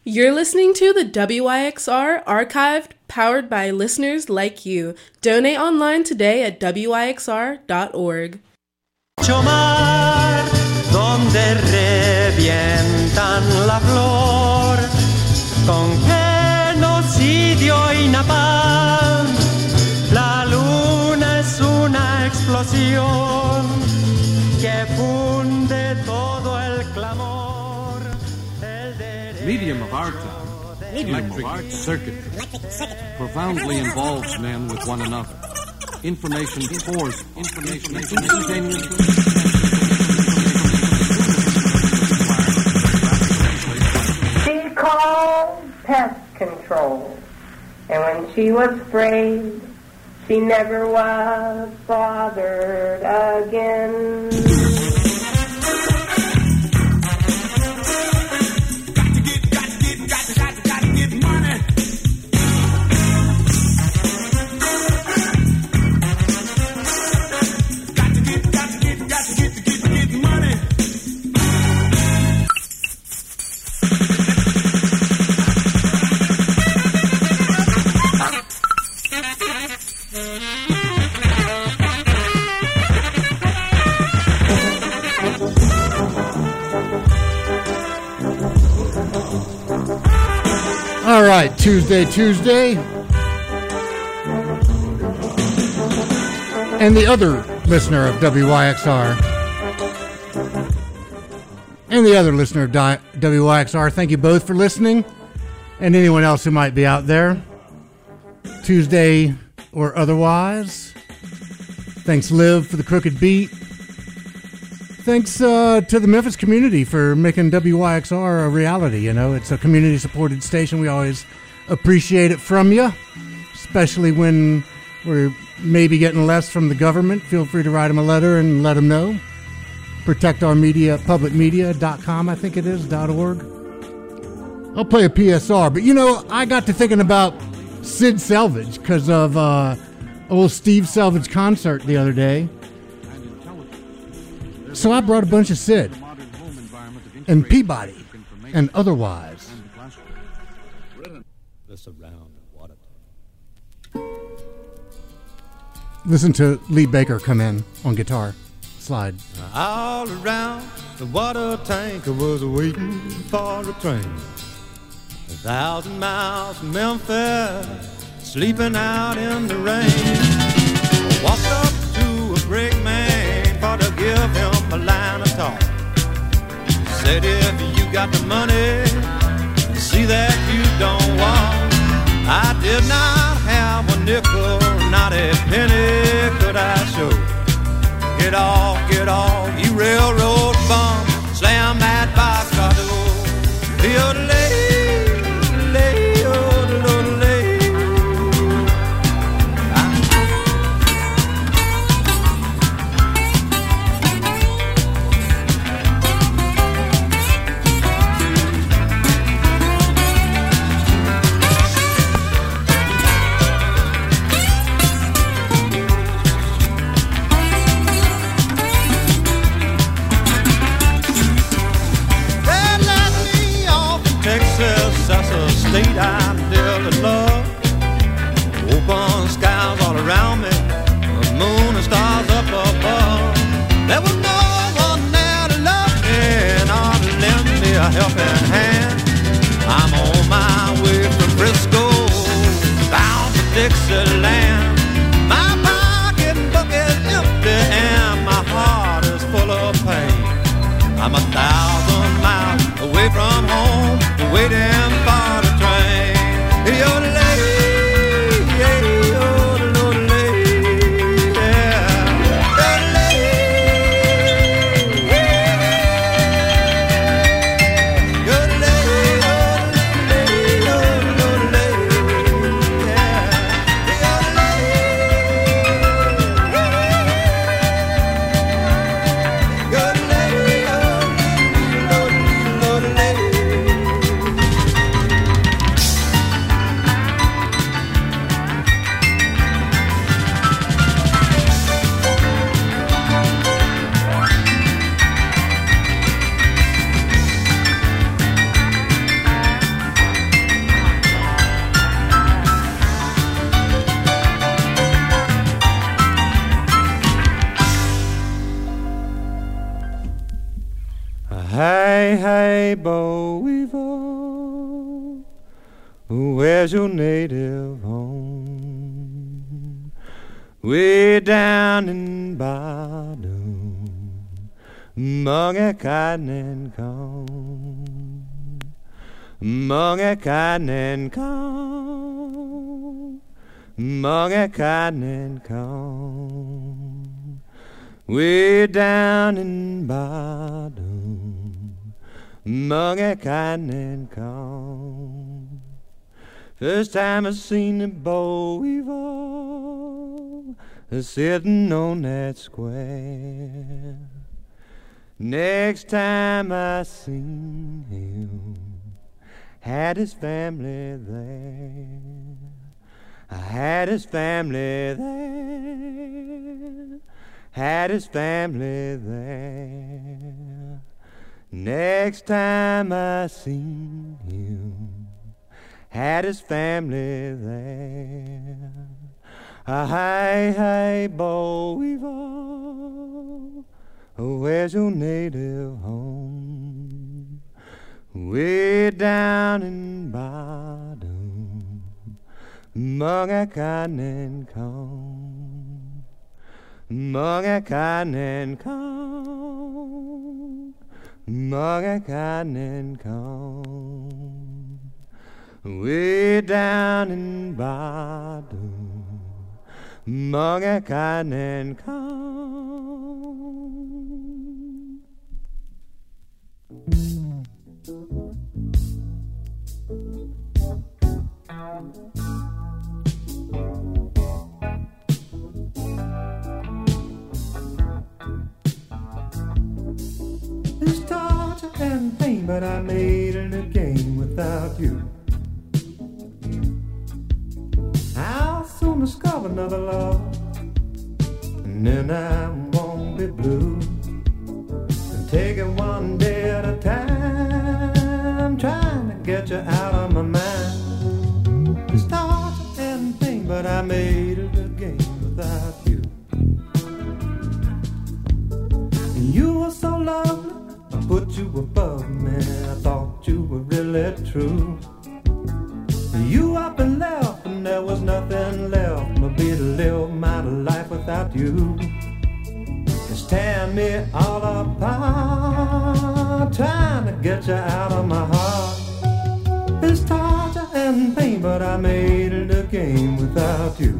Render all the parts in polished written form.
You're listening to the WYXR Archived, powered by listeners like you. Donate online today at wyxr.org. Mar, donde revientan la flor, con genocidio y napalm, la luna es una explosión que funde todo el clamor. Medium of our time, electric circuitry, profoundly involves men with one another. Information pours, information instantaneously. She called pest control, and when she was afraid, she never was bothered again. All right, Tuesday. And the other listener of WYXR. And the other listener of WYXR, thank you both for listening. And anyone else who might be out there, Tuesday or otherwise. Thanks, Liv, for the crooked beat. Thanks to the Memphis community for making WYXR a reality. You know, it's a community-supported station. We always appreciate it from you, especially when we're maybe getting less from the government. Feel free to write them a letter and let them know. Protect Our Media, publicmedia.com, I think it is, .org. I'll play a PSR, but you know, I got to thinking about Sid Selvage because of old Steve Selvage concert the other day. So I brought a bunch of Sid and Peabody and otherwise. Listen to Lee Baker come in on guitar slide. All around the water tank, I was waiting for a train. 1,000 miles from Memphis, sleeping out in the rain. I walked up to a brakeman for to give him a line of talk. He said, if you got the money, see that you don't walk. I did not have a nickel, not a penny could I show. Get off, you railroad bum, slam that boxcar door. State I dearly love. Open skies all around me, the moon and stars up above. There was no one there to love me or to lend me a helping hand. I'm on my way from Frisco, bound for Dixieland. My pocketbook is empty and my heart is full of pain. I'm 1,000 miles away from home, waiting for the train. hey, boll weevil, where's your native home? Way down in Bottom, among a cotton and corn, among a cotton and corn, among a cotton and corn. Way down in Bottom, among a cotton and corn. First time I seen the boll weevil sitting on that square. Next time I seen him, had his family there. I had his family there, had his family there. Next time I seen him, had his family there. Hi, hi, boll weevil, where's your native home? Way down in Bottom, among a cotton and corn, among a cotton and corn, among a cotton and corn. Way down in Bottom, among a cotton and corn. It's torture and pain, but I made it again without you. I'll soon discover another love, and then I won't be blue. And take it one day at a time, trying to get you out of my mind. It's torture and pain, but I made it again without you. And you were so lovely, I put you above me. I thought you were really true. You up and left, and there was nothing left for me to live my life without you. It's tearing me all apart, trying to get you out of my heart. It's torture and pain, but I made it again without you.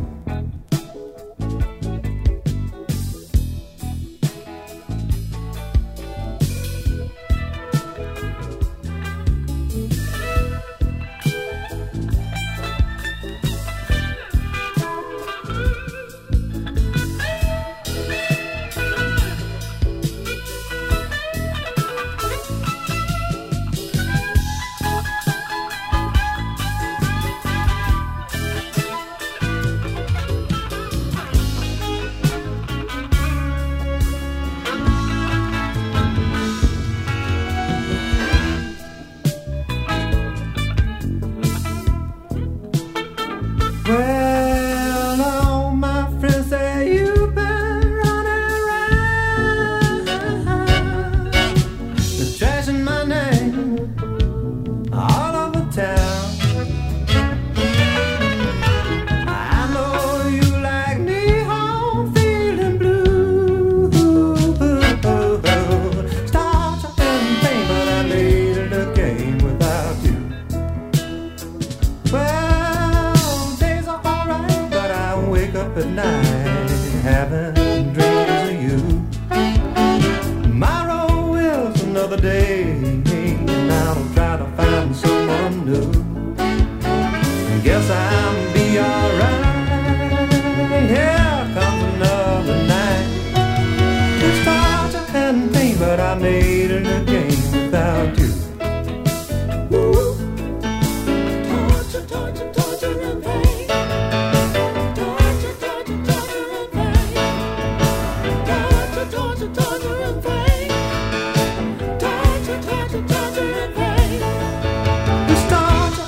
Torture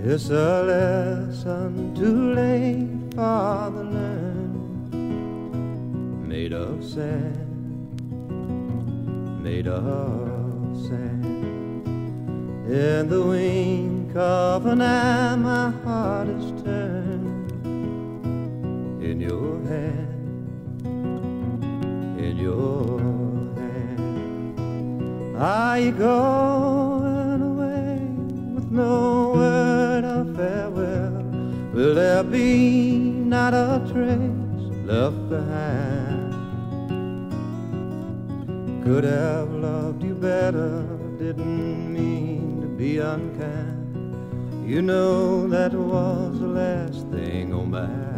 It's a lesson too late for the learned, made of sand, made of sand. In the wink of an eye, my heart is turned in your hand, in your hand. Are you going away with no word of farewell? Will there be not a trace left behind? Could have loved you better, didn't mean to be unkind. You know that was the last thing on my mind.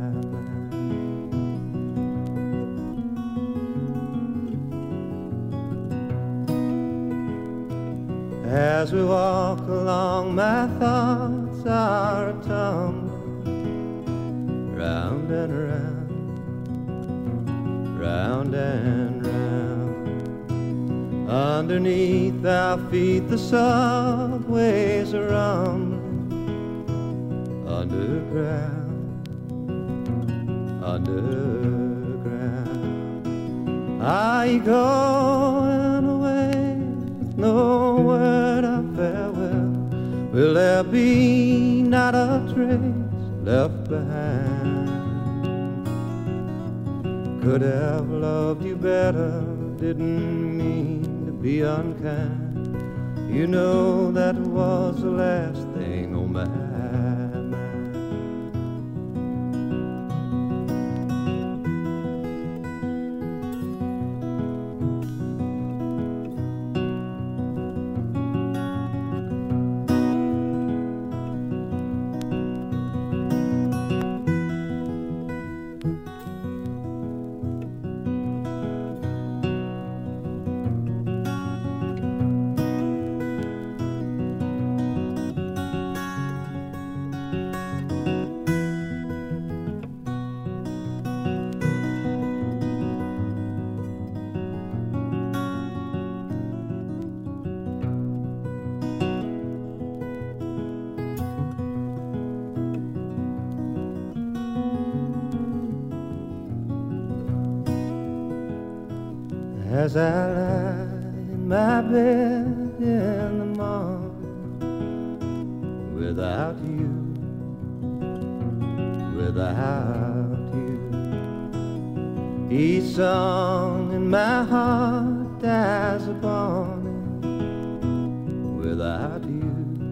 As we walk along, my thoughts are a-tumbling round and round, round and round. Underneath our feet the subways are rumbling, underground, underground. Are you going away with no word of farewell? Will there be not a trace left behind? Could have loved you better, didn't mean to be unkind. You know that was the last thing on my mind. As I lie in my bed in the morning, without you, without you, each song in my heart dies upon it. Without you,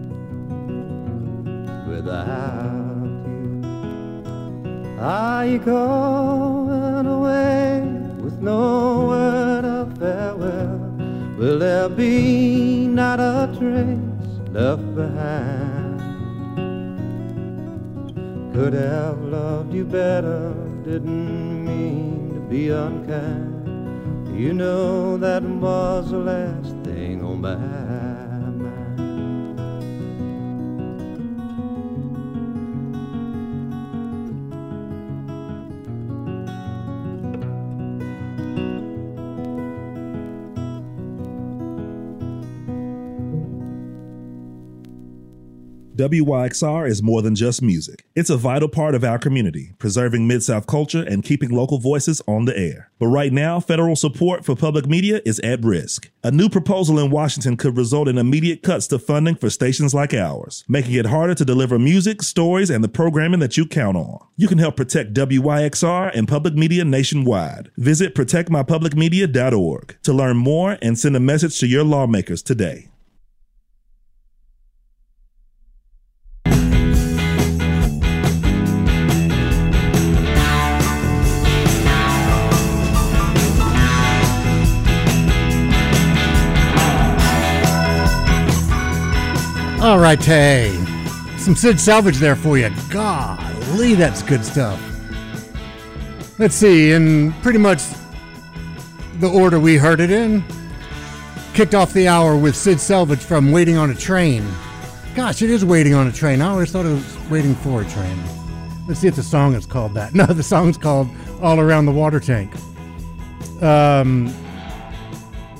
without you, are you going away with no word of farewell? Will there be not a trace left behind? Could have loved you better, didn't mean to be unkind. You know that was the last thing on my mind. WYXR is more than just music. It's a vital part of our community, preserving Mid-South culture and keeping local voices on the air. But right now, federal support for public media is at risk. A new proposal in Washington could result in immediate cuts to funding for stations like ours, making it harder to deliver music, stories, and the programming that you count on. You can help protect WYXR and public media nationwide. Visit protectmypublicmedia.org to learn more and send a message to your lawmakers today. All right, hey, some Sid Salvage there for you. Golly, that's good stuff. Let's see, in pretty much the order we heard it in, kicked off the hour with Sid Salvage from Waiting on a Train. Gosh, it is Waiting on a Train. I always thought it was Waiting for a Train. Let's see if the song is called that. No, the song's called All Around the Water Tank.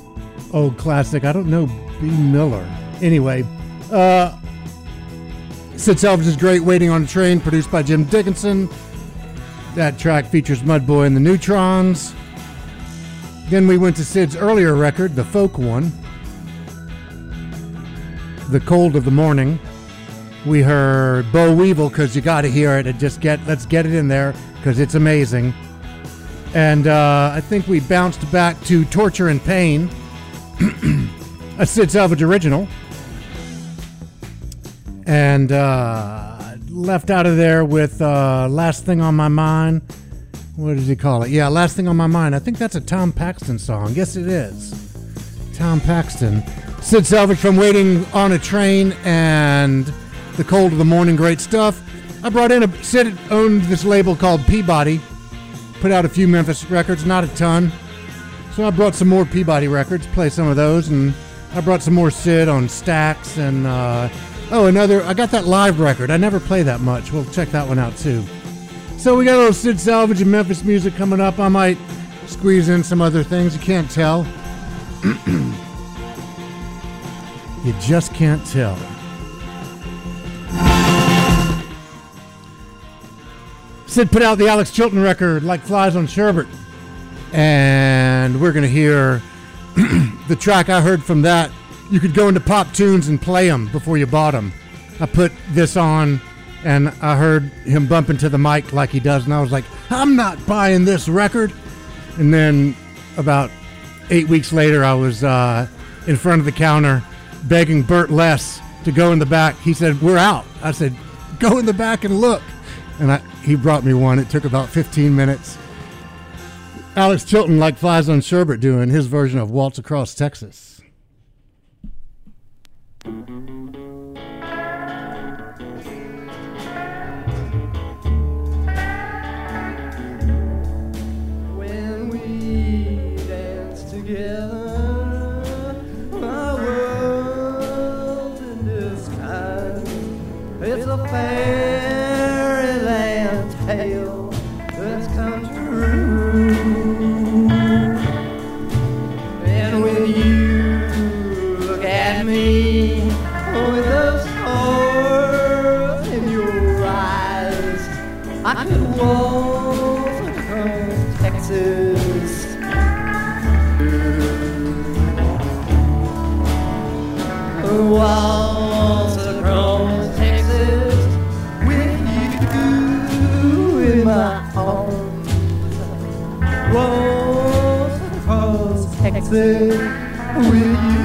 Old classic. I don't know B. Miller. Anyway, Sid Selvage's great Waiting on a Train, produced by Jim Dickinson. That track features Mudboy and the Neutrons. Then we went to Sid's earlier record, the folk one, The Cold of the Morning. We heard Bo Weevil, because you got to hear it. Let's get it in there, because it's amazing. And I think we bounced back to Torture and Pain, a Sid Salvage original. And left out of there with Last Thing on My Mind. What does he call it? Yeah, Last Thing on My Mind. I think that's a Tom Paxton song. Yes, it is. Tom Paxton. Sid Salvage from Waiting on a Train and The Cold of the Morning. Great stuff. I brought in Sid owned this label called Peabody. Put out a few Memphis records, not a ton. So I brought some more Peabody records, play some of those, and I brought some more Sid on Stax and I got that live record. I never play that much. We'll check that one out too. So we got a little Sid Salvage and Memphis music coming up. I might squeeze in some other things. You can't tell. You just can't tell. Sid put out the Alex Chilton record, Like Flies on Sherbet. And we're going to hear the track I heard from that. You could go into Pop Tunes and play them before you bought them. I put this on, and I heard him bump into the mic like he does, and I was like, I'm not buying this record. And then about 8 weeks later, I was in front of the counter begging Bert Less to go in the back. He said, we're out. I said, go in the back and look. And he brought me one. It took about 15 minutes. Alex Chilton, Like Flies on Sherbet, doing his version of Waltz Across Texas. When we dance together, my world in disguise, it's a fairyland tale that's come true. And when you look at me with those stars in your eyes, I could walk across Texas. Waltz across Texas with you in my arms. Waltz across Texas with you.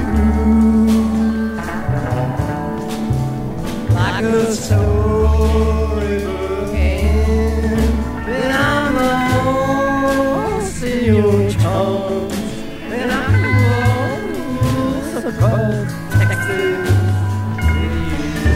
Like a storybook end, then I'm lost in your charms, and I waltz across Texas with you.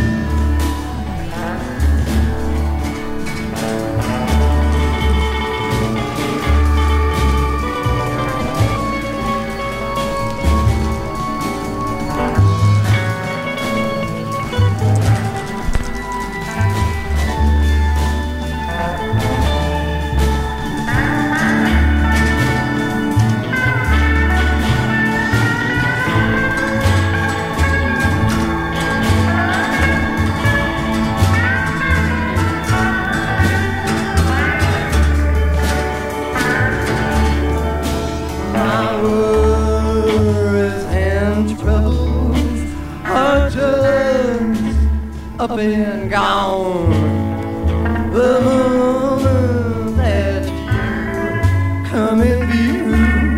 Up and gone the moment that you come in view,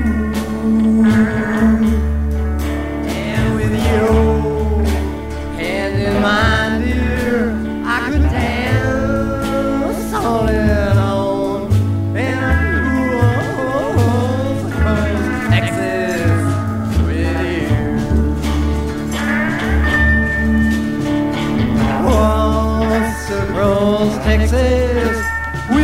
and with your hand in mine, dear, I could dance on and on, and I could walk across Texas with you. Waltz across Texas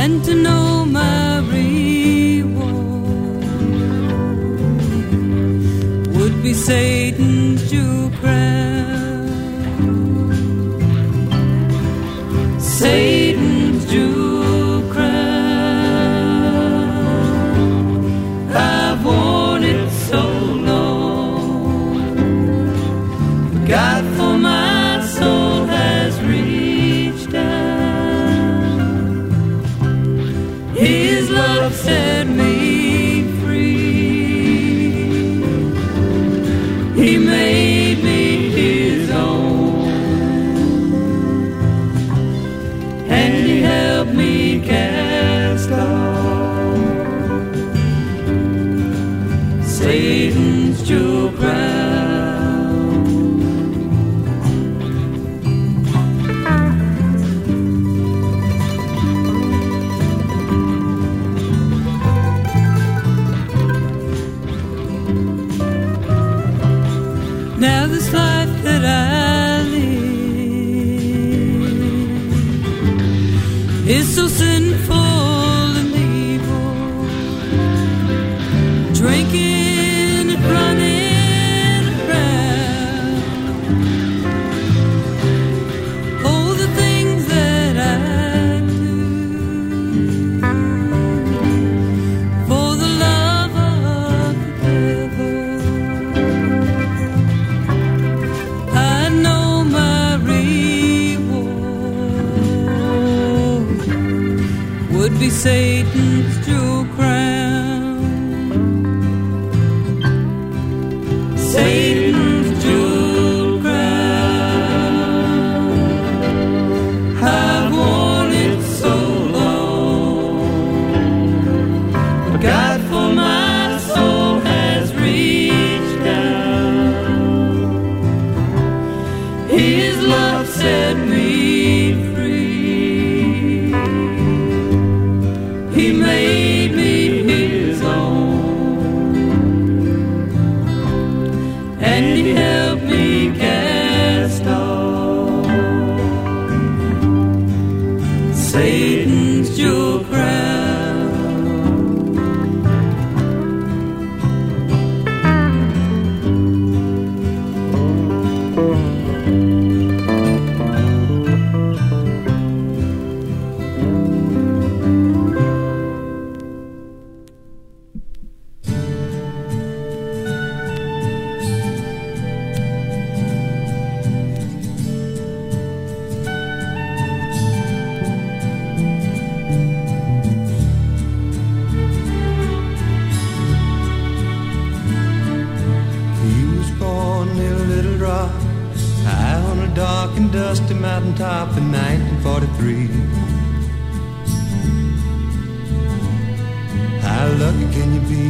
and to know my reward would be Satan's jewel crown. Satan's jewel crown, I've worn it so long. God for my soul has reached down. His love set me free. He made me his own, and he helped me cast off Satan's jewel crown. Now this life that I live is so sinful and evil, drinking and running around. Oh, the things that I do for the love of the devil. I know my reward would be Satan's jewel crown. Satan's jewel crown, I've worn it so long, but God for my soul has reached down. His love set me free. He made me his own, and he helped me cast off Satan's jewel crown. He was born near Little Rock, high on a dark and dusty mountaintop in 1943. How lucky can you be?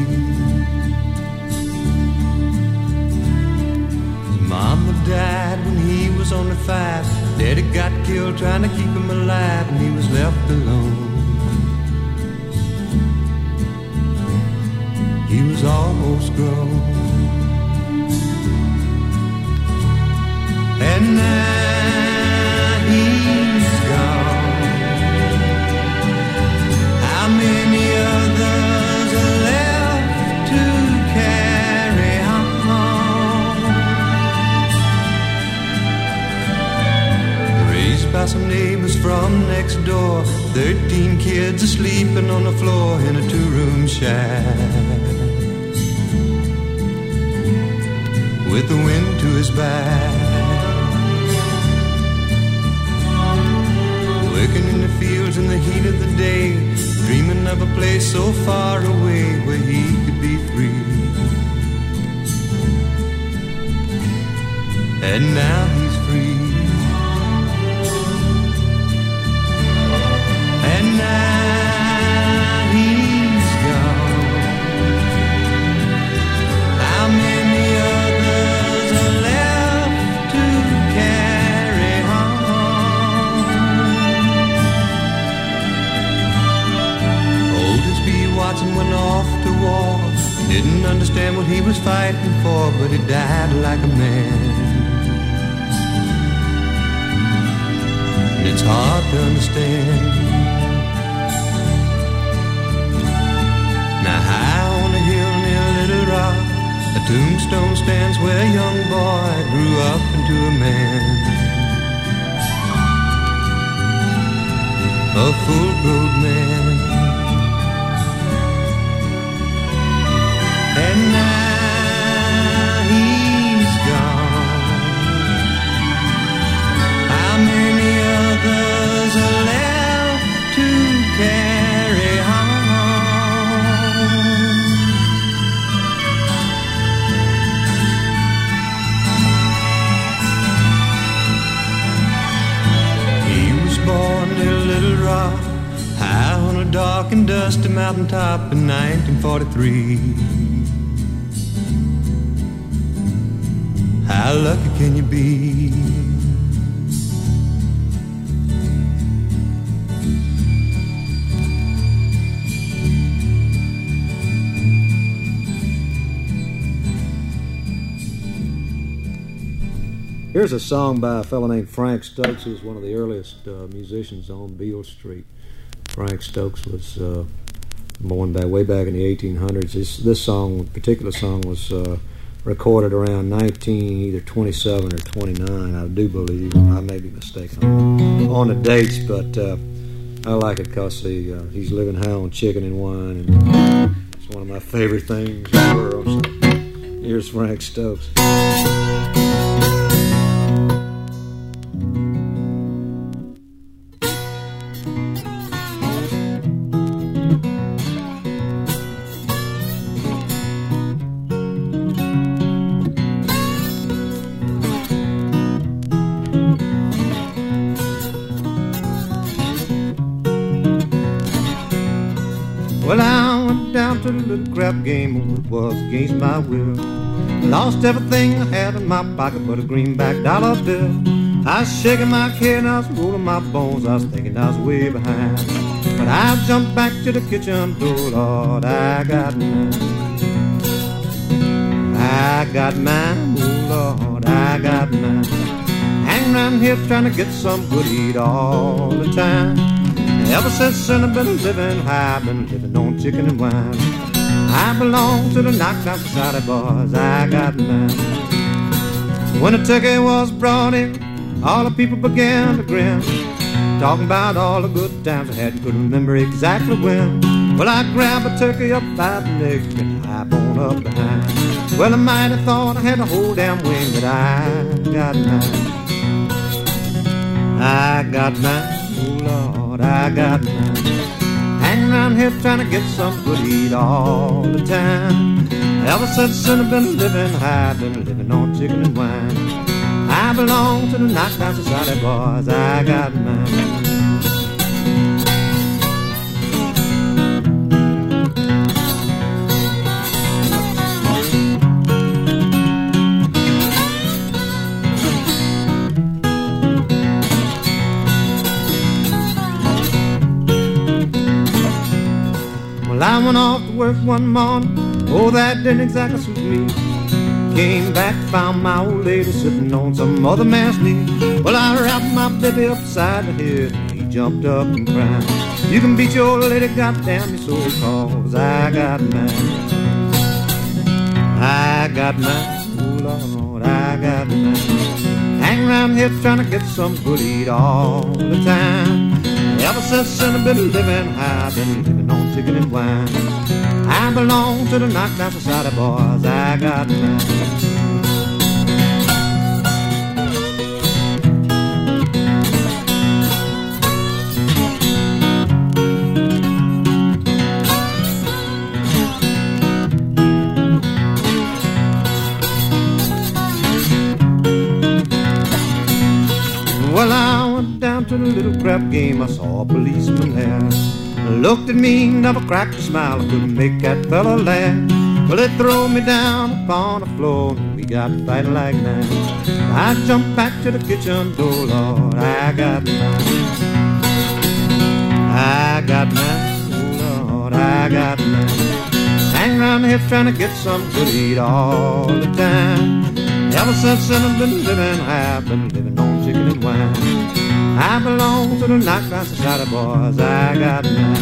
His mama died when he was only 5. Daddy got killed trying to keep him alive, and he was left alone. He was almost grown. And now he's gone. How many others are left to carry on? Raised by some neighbors from next door, 13 kids are sleeping on the floor in a 2-room shack, with the wind to his back. Working in the fields in the heat of the day, dreaming of a place so far away where he could be free. And now he's free. And now he's gone. How many others are left to carry on? Oldest B. Watson went off to war, didn't understand what he was fighting for, but he died like a man. And it's hard to understand. Tombstone stands where a young boy grew up into a man, a full-grown man. And now he's gone. How many others are left to carry on? He was born near Little Rock, high on a dark and dusty mountaintop in 1943. How lucky can you be? Here's a song by a fellow named Frank Stokes, who was one of the earliest musicians on Beale Street. Frank Stokes was born way back in the 1800s. This song, particular song, was recorded around either 27 or 29, I do believe. I may be mistaken on the dates, but I like it because he's living high on chicken and wine, and it's one of my favorite things in the world. So here's Frank Stokes. Well, I went down to the little crap game, it was against my will. Lost everything I had in my pocket but a greenback dollar bill. I was shaking my head and I was rolling my bones, I was thinking I was way behind. But I jumped back to the kitchen door, Lord, I got mine. I got mine, oh Lord, I got mine. Hanging around here trying to get some good to eat all the time. Ever since then I've been living high, I've been living on chicken and wine. I belong to the knockdown society, boys, I got mine. When the turkey was brought in, all the people began to grin, talking about all the good times I had, couldn't remember exactly when. Well, I grabbed a turkey up by the neck and hop on up behind. Well, I might have thought I had the whole damn wing, but I got mine. I got mine, oh Lord, I got mine. Hanging around here trying to get some good to eat all the time. Ever since then I've been living high, been living on chicken and wine. I belong to the knockdown society, boys, I got mine. Well, I went off to work one morning, oh, that didn't exactly suit me. Came back, found my old lady sitting on some other man's knee. Well, I wrapped my baby upside the head, and he jumped up and cried. You can beat your old lady, goddamn your soul, cause I got mine. I got mine, oh Lord, I got mine. Hang around here trying to get some good to eat all the time. Ever since then I've been living high, been living on chicken and wine. I belong to the knockdown society, boys, I got mine. Well, I went down to the little crap game, I saw a policeman there. Looked at me, never cracked a smile, I couldn't make that fella laugh. Well, they threw me down upon the floor, and we got fighting like that. I jumped back to the kitchen door, Lord, I got mine. I got mine, oh Lord, I got mine. Hang around here trying to get some good to eat all the time. Ever since then I've been living high, I've been living on chicken and wine. I belong to the knockdown society, boys, I got mine.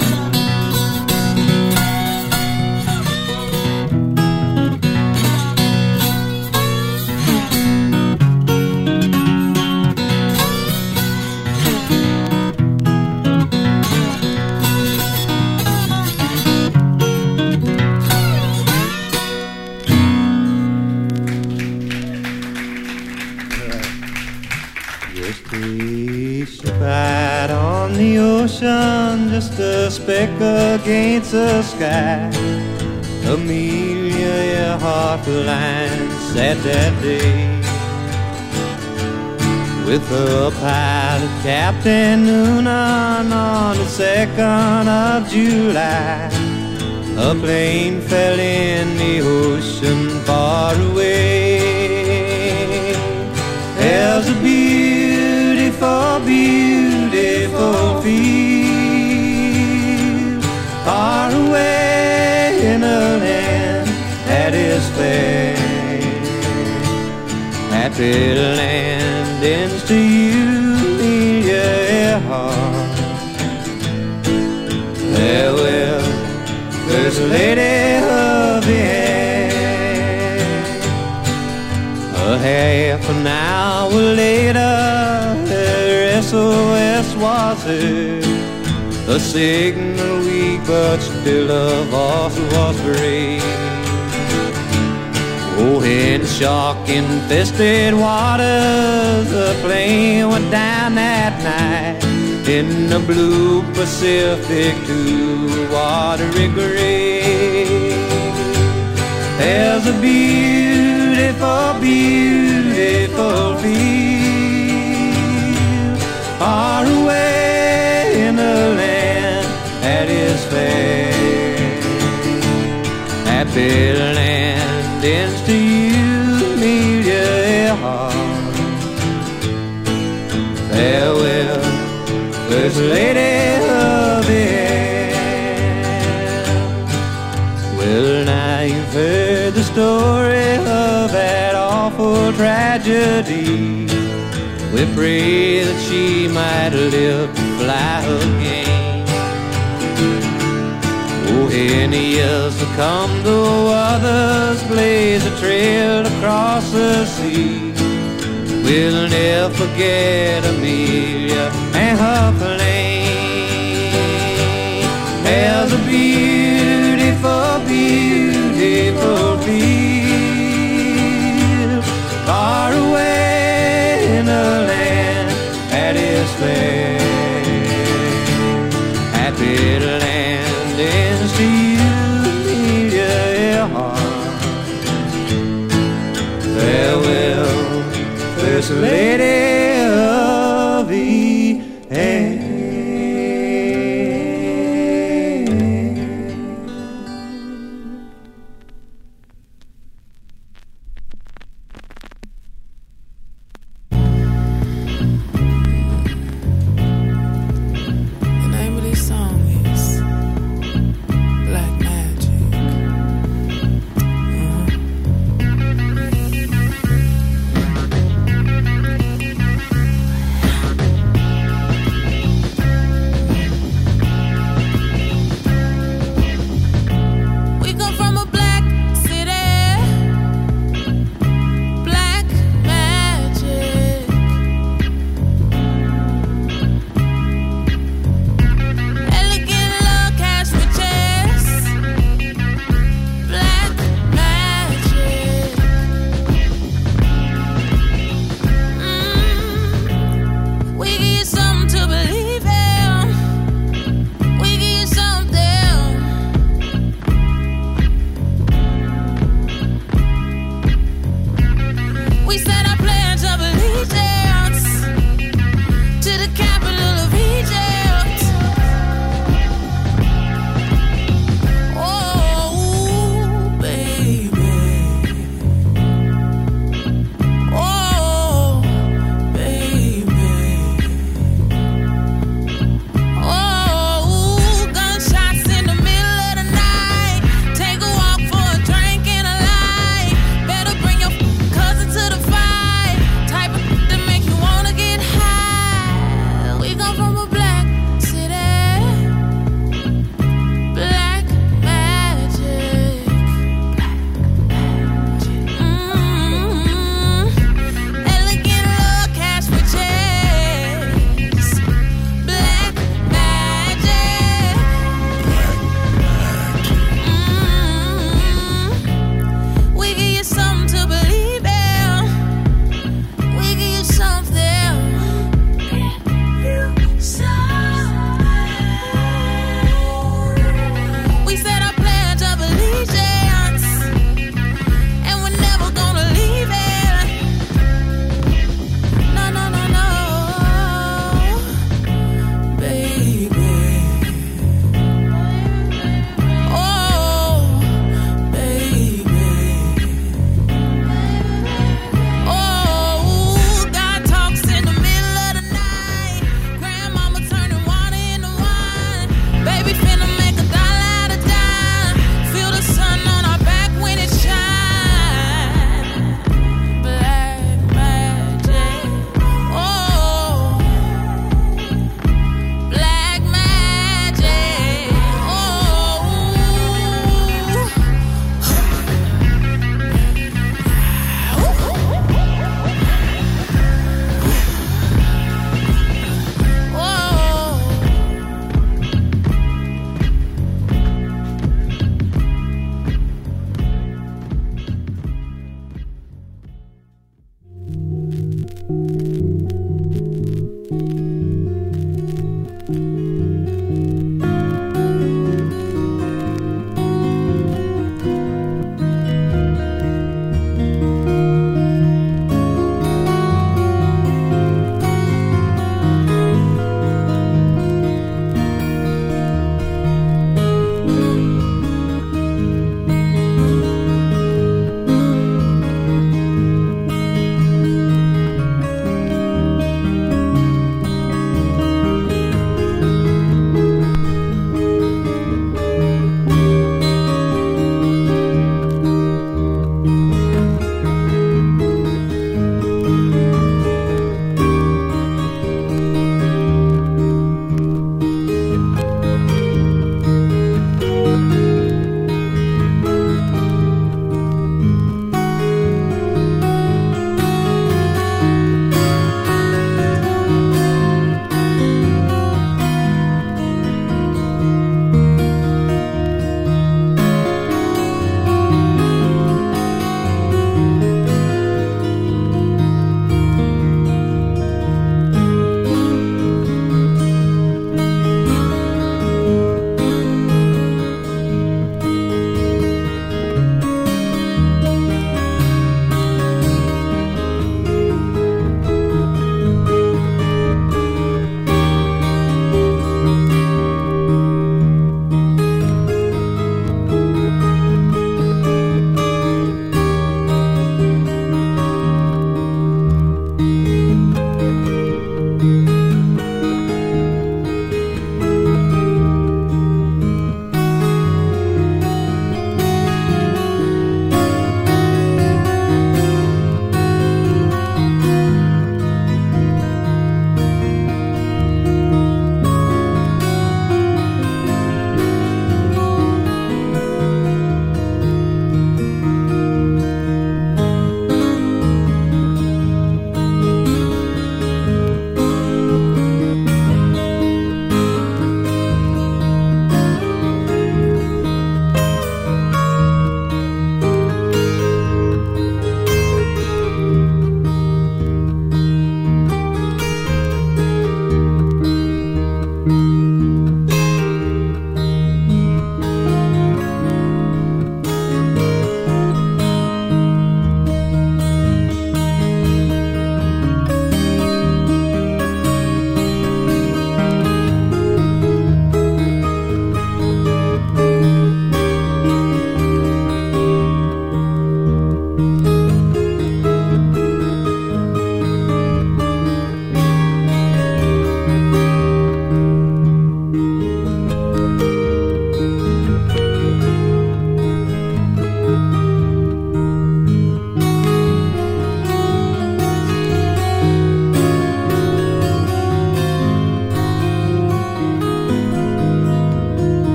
Just a ship out on the ocean, just a speck against the sky. Amelia Earhart Line sat that day with her pilot Captain Noonan on the 2nd of July. A plane fell in the ocean far away. There's a beautiful, beautiful field far away in a land that is fair. Happy landings to you, Amelia Earhart. Farewell, First Lady of the Air. A half an hour later, her SOS was heard. A signal weak, but still her voice was brave. Oh, in the shark-infested waters, the plane went down that night. In the blue Pacific to a watery grave. There's a beautiful, beautiful field far away in a land that is fair. Happy landings to you, Amelia Earhart. Farewell, First Lady of the Air. Well, now you've heard the story of that awful tragedy. We pray that she might live to fly again. Oh, in the years to come, though others blaze a trail across the sea, we'll never forget Amelia and her plane. There's a beautiful, beautiful field far away in a land that is fair. Happy landings to you, Amelia Earhart. Farewell, First Lady of the Air.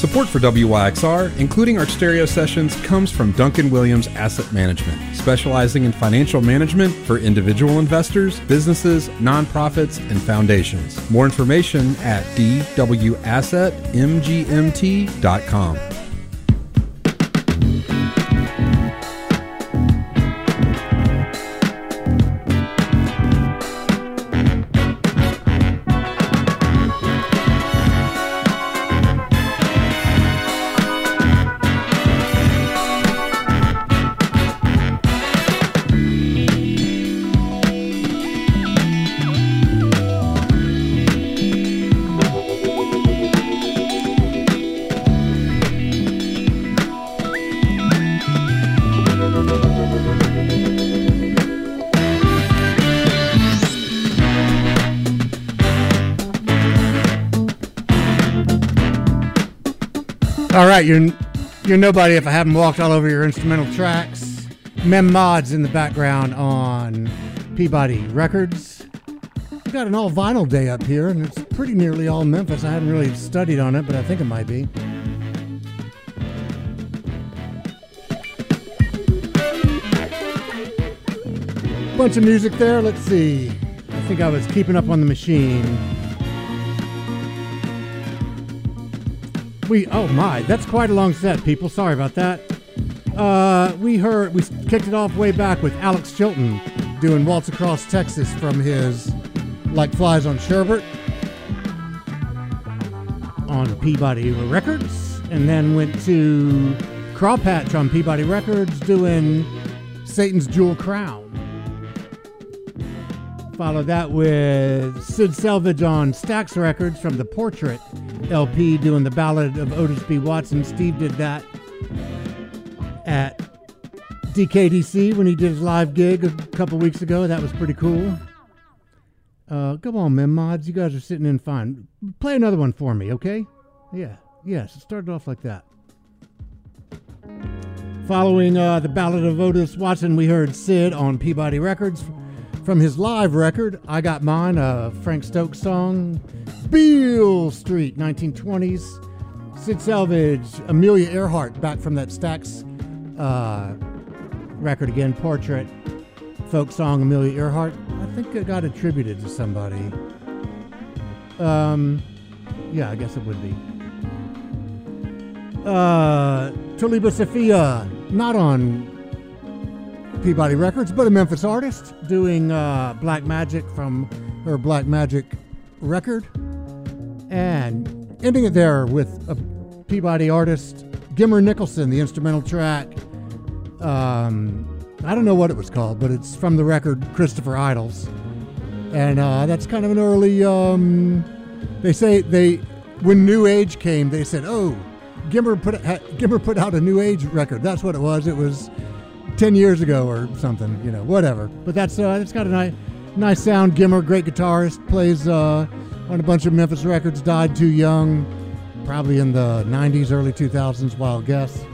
Support for WYXR, including our stereo sessions, comes from Duncan Williams Asset Management, specializing in financial management for individual investors, businesses, nonprofits, and foundations. More information at dwassetmgmt.com. All right, you're nobody if I haven't walked all over your instrumental tracks. Mem Mods in the background on Peabody Records. We've got an all vinyl day up here, and it's pretty nearly all Memphis. I haven't really studied on it, but I think it might be. Bunch of music there. Let's see. I think I was keeping up on the machine. Oh my, that's quite a long set, people. Sorry about that. We kicked it off way back with Alex Chilton doing Waltz Across Texas from his Like Flies on Sherbert on Peabody Records, and then went to Crawpatch on Peabody Records doing Satan's Jewel Crown. Followed that with Sid Selvage on Stax Records from the Portrait LP doing the Ballad of Otis B. Watson. Steve did that at DKDC when he did his live gig a couple weeks ago. That was pretty cool. Come on, Mem Mods. You guys are sitting in fine. Play another one for me, okay? Yeah. Yes, it started off like that. Following the Ballad of Otis Watson, we heard Sid on Peabody Records from his live record, I Got Mine, a Frank Stokes song. Beale Street, 1920s. Sid Selvage, Amelia Earhart, back from that Stax record again, Portrait. Folk song, Amelia Earhart. I think it got attributed to somebody. Yeah, I guess it would be. Taliba Sophia, not on Peabody Records, but a Memphis artist doing Black Magic from her Black Magic record. And ending it there with a Peabody artist, Gimmer Nicholson, the instrumental track. I don't know what it was called, but it's from the record Christopher Idols. And that's kind of an early, when New Age came, they said, oh, Gimmer put out a New Age record. That's what it was. It was 10 years ago or something, whatever. But that's got a nice sound. Gimmer, great guitarist, plays on a bunch of Memphis records, died too young, probably in the 90s, early 2000s, wild guess.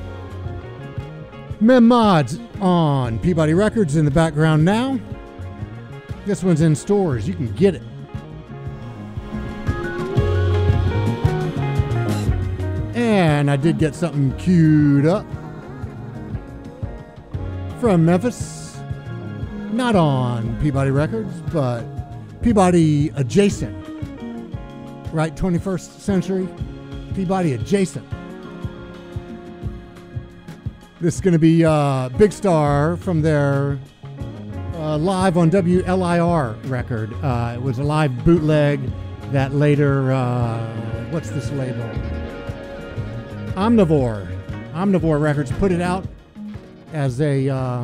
Mem Mods on Peabody Records in the background now. This one's in stores. You can get it. And I did get something queued up from Memphis. Not on Peabody Records, but Peabody adjacent. Right, 21st century. Peabody adjacent. This is going to be Big Star from their live on WLIR record. It was a live bootleg that later, what's this label? Omnivore Records put it out as a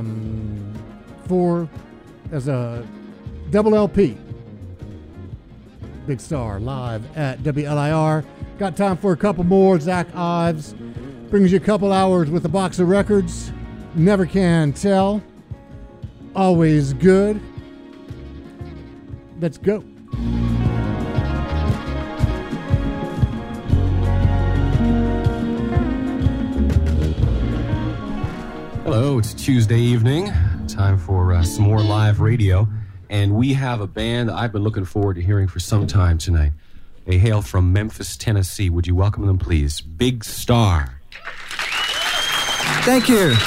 double LP. Big Star live at WLIR. Got time for a couple more. Zach Ives brings you a couple hours with a box of records. Never can tell. Always good. Let's go. Hello, it's Tuesday evening. Time for some more live radio. And we have a band I've been looking forward to hearing for some time tonight. They hail from Memphis, Tennessee. Would you welcome them, please? Big Star. Thank you.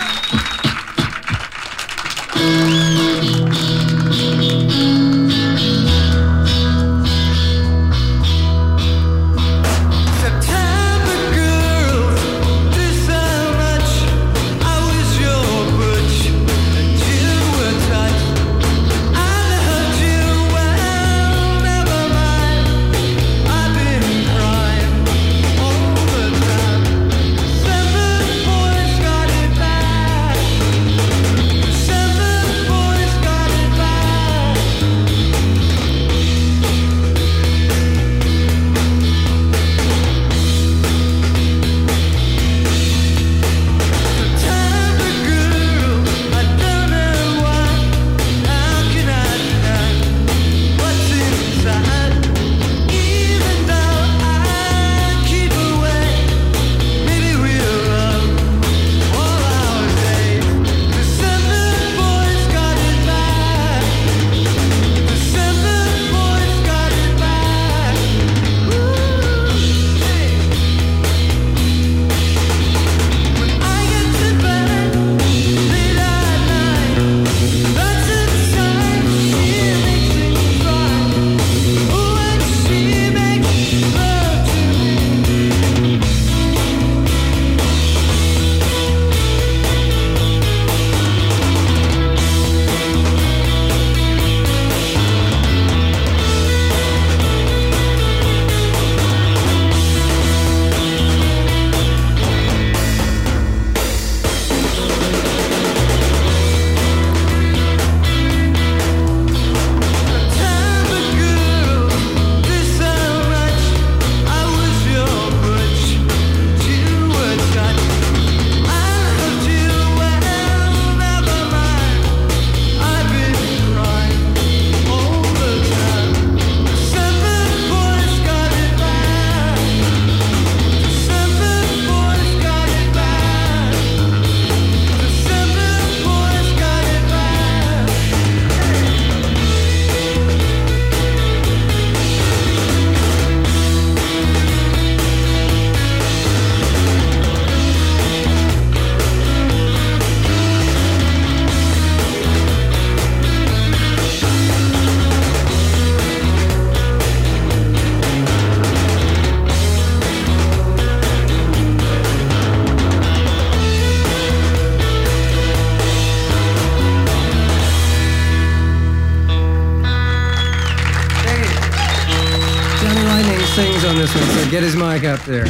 Sings on this one, so get his mic up there.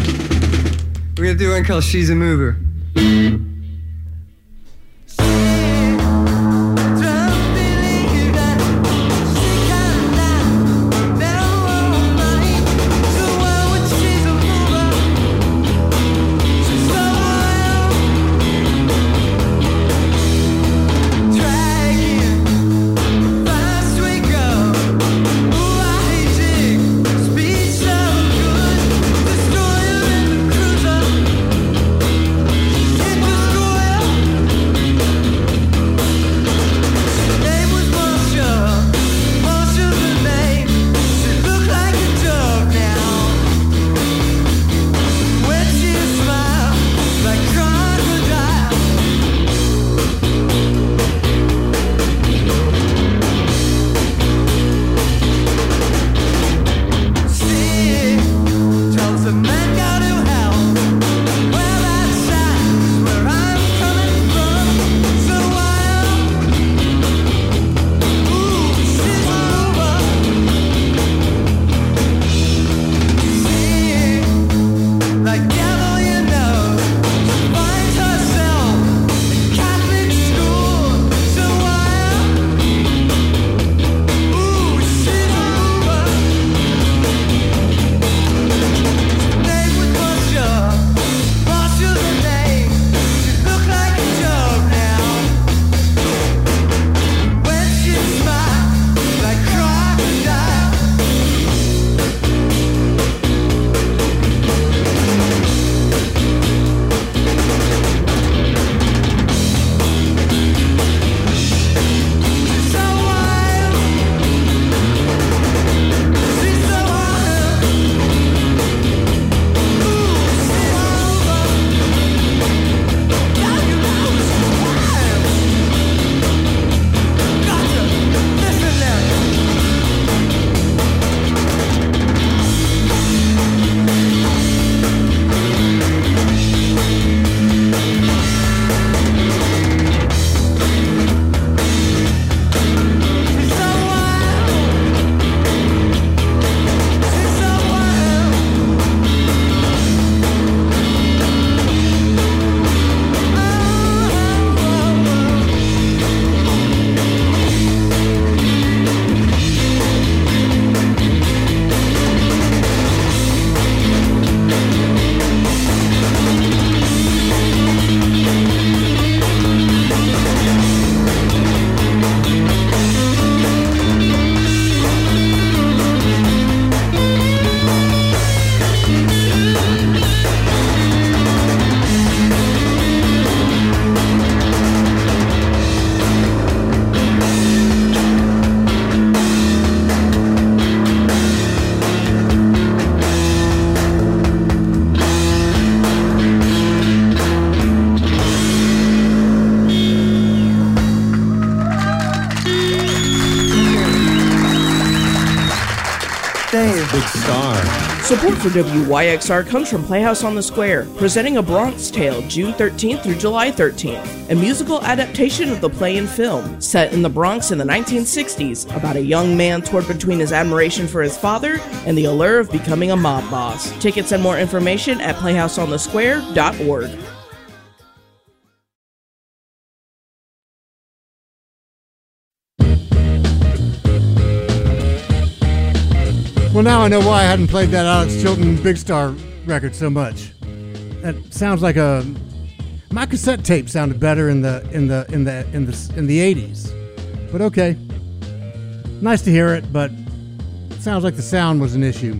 We're gonna do one called She's a Mover. It was Support for WYXR comes from Playhouse on the Square, presenting A Bronx Tale June 13th through July 13th, a musical adaptation of the play and film, set in the Bronx in the 1960s, about a young man torn between his admiration for his father and the allure of becoming a mob boss. Tickets and more information at playhouseonthesquare.org. Well, now I know why I hadn't played that Alex Chilton Big Star record so much. That sounds like my cassette tape sounded better in the 80s. But okay. Nice to hear it, but it sounds like the sound was an issue.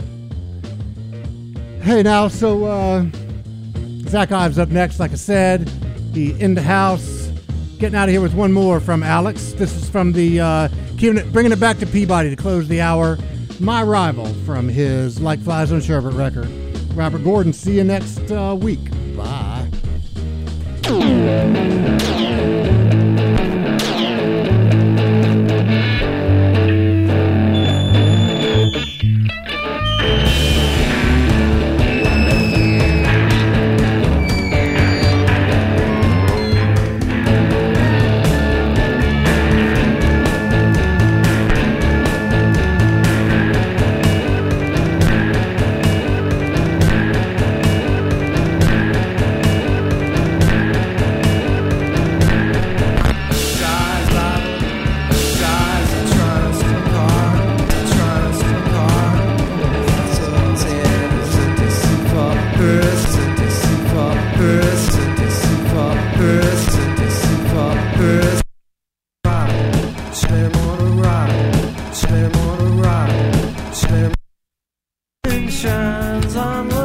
Hey now, so Zach Ives up next, like I said. The In the House. Getting out of here with one more from Alex. This is from the bringing it back to Peabody to close the hour. My Rival from his Like Flies on Sherbet record. Robert Gordon, see you next week. Bye. Shines on the